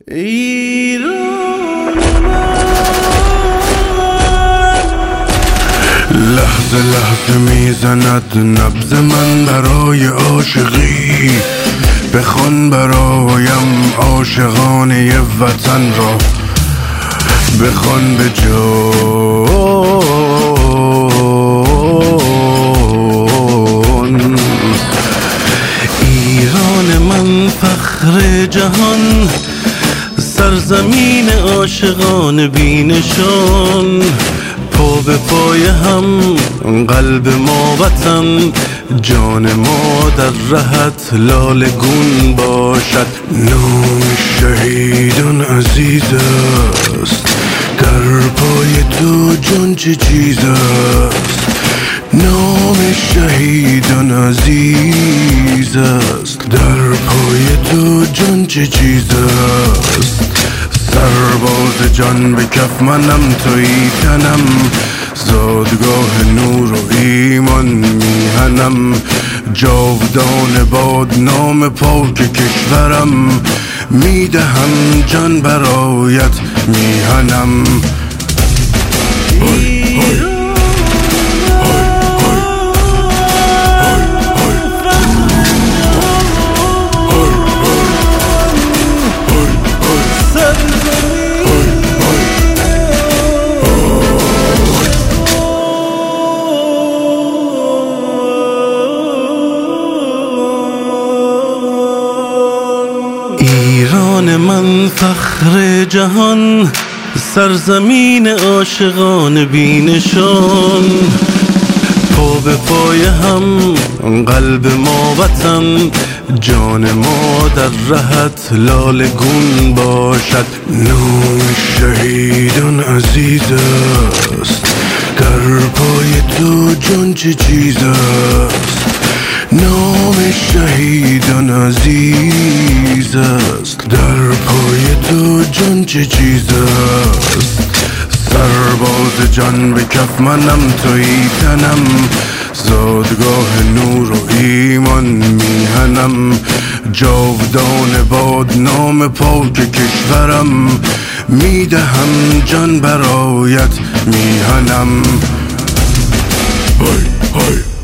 ایران لحظه لحظه میزند نبض من برای عاشقی، بخوان برایم عاشقانه وطن را، بخوان به جان. ایران من فخر جهان، سرزمین عاشقان بینشان، پا به پای هم قلب ما وطن، جان ما در رهت لاله گون باشد. نام شهیدان عزیز است، در پای تو جان چه چیز است. نام شهیدان عزیز است، در پای تو جان چه چیز است. سرباز جان به کف منم، تویی تنم، زادگاه نور و ایمان میهنم، جاودان باد نام پاک کشورم، میدهم جان برایت میهنم. ایران من فخر جهان، سرزمین عاشقان بینشان، پا به پای هم قلب ما وطن، جان ما در رهت لاله گون باشد. نام شهیدان عزیز است، در پای تو جان چه چیز است. نام شهیدان عزیز است، در پای تو جان چه چیز است. سرباز جان به کف منم، تویی تنم، زادگاه نور و ایمان میهنم، جاودان باد نام پاک کشورم، میدهم جان برایت میهنم.